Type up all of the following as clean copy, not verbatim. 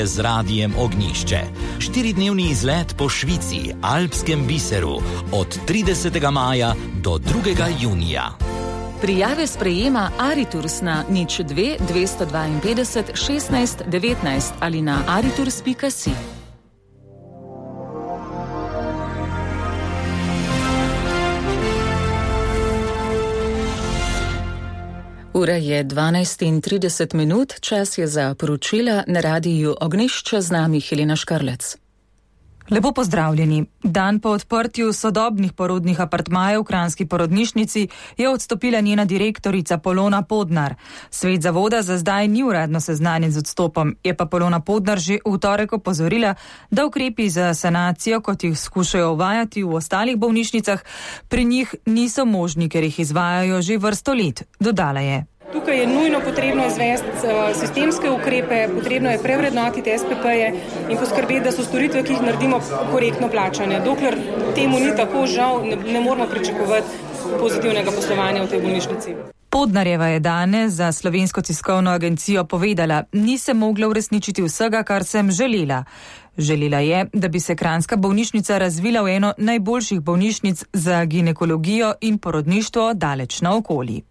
z Radijem Ognjišče. 4-dnevni izlet po Švici, alpskem biseru, od 30. maja do 2. junija. Prijave sprejema Aritours na 02 252 16 19 ali na aritours.si. Ura je 12:30, čas je za poročila na Radiju Ognjišče, z nami Helena Škarlec. Lepo pozdravljeni. Dan po odprtju sodobnih porodnih apartmajev v kranjski porodnišnici je odstopila njena direktorica Polona Podnar. Svet zavoda za zdaj ni uradno seznanjen z odstopom, je pa Polona Podnar že v torek opozorila, da ukrepi za sanacijo, kot jih skušajo uvajati v ostalih bolnišnicah, pri njih niso možni, ker jih izvajajo že vrsto let, dodala je. Tukaj je nujno potrebno izvesti sistemske ukrepe, potrebno je prevrednotiti SPP-je in poskrbeti, da so storitve, ki jih naredimo, korektno plačane. Dokler temu ni tako, žal ne moramo pričakovati pozitivnega poslovanja v tej bolnišnici. Podnarjeva je danes za Slovensko tiskovno agencijo povedala: "Nisem mogla uresničiti vsega, kar sem želela. Želela je, da bi se kranjska bolnišnica razvila v eno najboljših bolnišnic za ginekologijo in porodništvo daleč naokoli."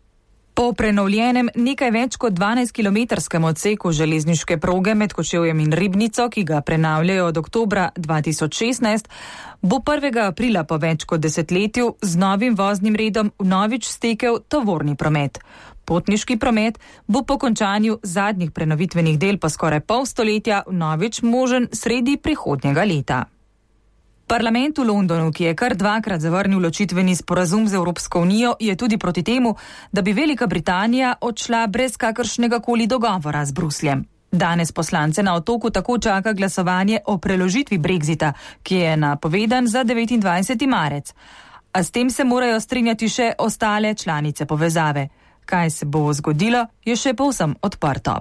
Po prenovljenem nekaj več kot 12-kilometrskem odseku železniške proge med Kočevjem in Ribnico, ki ga prenavljajo od oktobra 2016, bo 1. aprila po več kot desetletju z novim voznim redom vnovič stekel tovorni promet. Potniški promet bo po končanju zadnjih prenovitvenih del po skoraj pol stoletja vnovič možen sredi prihodnjega leta. Parlament v Londonu, ki je kar 2-krat zavrnil ločitveni sporazum z Evropsko unijo, je tudi proti temu, da bi Velika Britanija odšla brez kakršnega koli dogovora z Brusljem. Danes poslance na Otoku tako čaka glasovanje o preložitvi Brexita, ki je napovedan za 29. marec. A s tem se morajo strinjati še ostale članice povezave. Kaj se bo zgodilo, je še povsem odprto.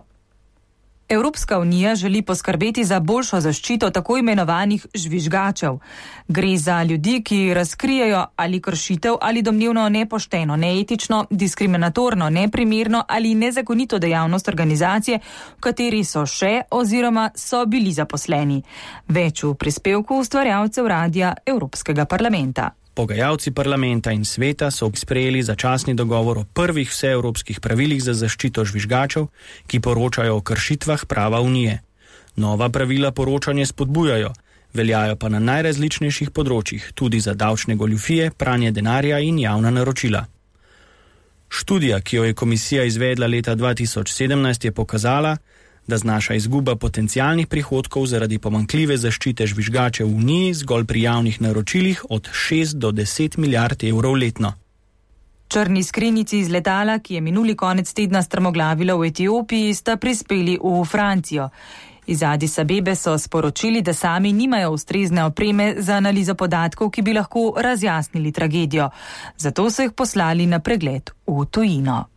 Evropska unija želi poskrbeti za boljšo zaščito tako imenovanih žvižgačev. Gre za ljudi, ki razkrijejo ali kršitev ali domnevno nepošteno, neetično, diskriminatorno, neprimerno ali nezakonito dejavnost organizacije, v kateri so še oziroma so bili zaposleni. Več v prispevku ustvarjalcev Radija Evropskega parlamenta. Pogajalci parlamenta in sveta so sprejeli začasni dogovor o prvih vseevropskih pravilih za zaščito žvižgačev, ki poročajo o kršitvah prava unije. Nova pravila poročanje spodbujajo, veljajo pa na najrazličnejših področjih, tudi za davčne goljufije, pranje denarja in javna naročila. Študija, ki jo je komisija izvedla leta 2017, je pokazala, da znaša izguba potencialnih prihodkov zaradi pomanjkljive zaščite žvižgačev v Uniji zgolj pri javnih naročilih od 6 do 10 milijard evrov letno. Črni skrinjici iz letala, ki je minuli konec tedna strmoglavila v Etiopiji, sta prispeli v Francijo. Iz Addis Abebe so sporočili, da sami nimajo ustrezne opreme za analizo podatkov, ki bi lahko razjasnili tragedijo. Zato so jih poslali na pregled v tujino.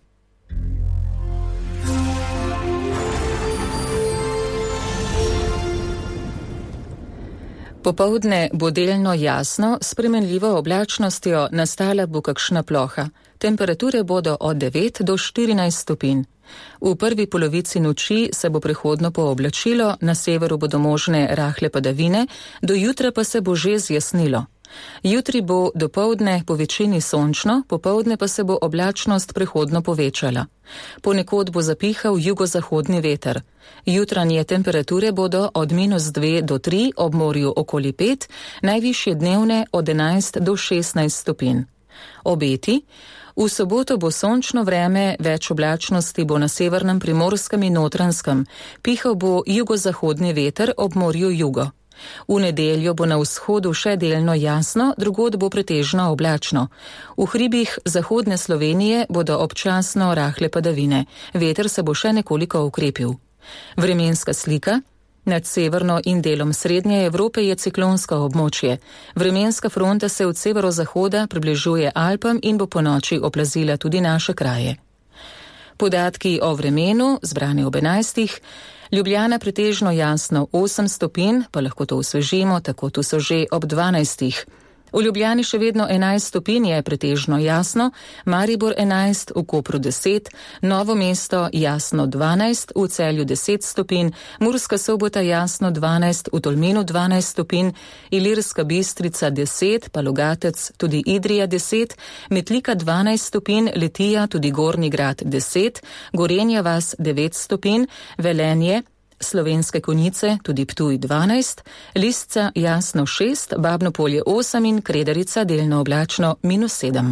Popoldne bo delno jasno, s spremenljivo oblačnostjo nastala bo kakšna ploha. Temperature bodo od 9 do 14 stopinj. V prvi polovici noči se bo prehodno pooblačilo, na severu bodo možne rahle padavine, do jutra pa se bo že zjasnilo. Jutri bo dopoldne po večini sončno, popoldne pa se bo oblačnost prehodno povečala. Ponekod bo zapihal jugozahodni veter. Jutranje temperature bodo od -2 do 3, ob morju okoli 5, najvišje dnevne od 11 do 16 stopinj. Obeti: v soboto bo sončno vreme, več oblačnosti bo na severnem Primorskem in Notranjskem, pihal bo jugozahodni veter, ob morju jugo. V nedeljo bo na vzhodu še delno jasno, drugod bo pretežno oblačno. V hribih zahodne Slovenije bodo občasno rahle padavine. Veter se bo še nekoliko ukrepil. Vremenska slika: nad severno in delom srednje Evrope je ciklonsko območje. Vremenska fronta se od severozahoda približuje Alpam in bo ponoči oplazila tudi naše kraje. Podatki o vremenu, zbrani ob 11. Ljubljana pretežno jasno 8 stopinj, pa lahko to osvežimo, tako tu so že ob 12. V Ljubljani še vedno 11 stopinj, je pretežno jasno, Maribor 11, v Kopru 10, Novo mesto jasno 12, v Celju 10 stopinj, Murska Sobota jasno 12, v Tolminu 12 stopinj, Ilirska Bistrica 10, pa Logatec tudi Idrija 10, Metlika 12 stopinj, Litija tudi Gornji Grad 10, Gorenja vas 9 stopinj, Velenje, Slovenske Konjice, tudi Ptuj 12, Lisca jasno 6, Babno Polje 8 in Kredarica delno oblačno -7.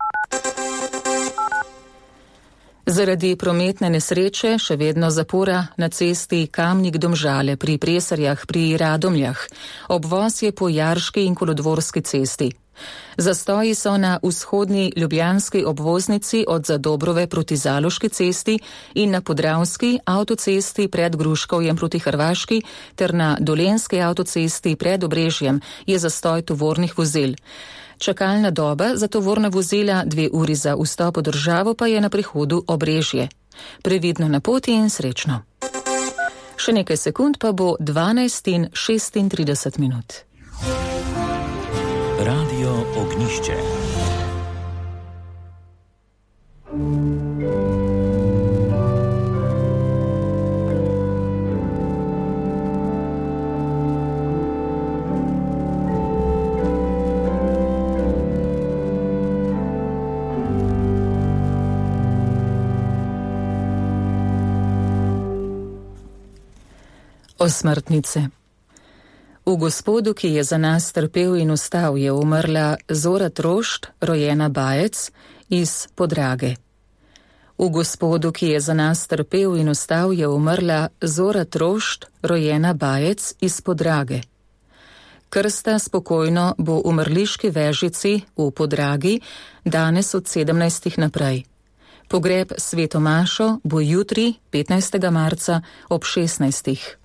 Zaradi prometne nesreče še vedno zapora na cesti Kamnik-Domžale pri Presarjah pri Radomljah. Obvoz je po Jarški in Kolodvorski cesti. Zastoji so na vzhodni ljubljanski obvoznici od Zadobrove proti Zaloški cesti in na Podravski avtocesti pred Gruškovjem proti Hrvaški ter na Dolenski avtocesti pred Obrežjem je zastoj tovornih vozil. Čakalna doba za tovorna vozila 2 uri za vstop v državo pa je na prihodu Obrežje. Previdno na poti in srečno. Še nekaj sekund pa bo 12:36. Radio Ognišče. Osmrtnice. V Gospodu, ki je za nas trpel in vstal, je umrla Zora Trošt, rojena Bajec, iz Podrage. V Gospodu, ki je za nas trpel in vstal, je umrla Zora Trošt, rojena Bajec, iz Podrage. Krsta spokojno bo v mrliški vežici v Podragi danes od 17. naprej. Pogreb Sveto Mašo bo jutri, 15. marca, ob 16.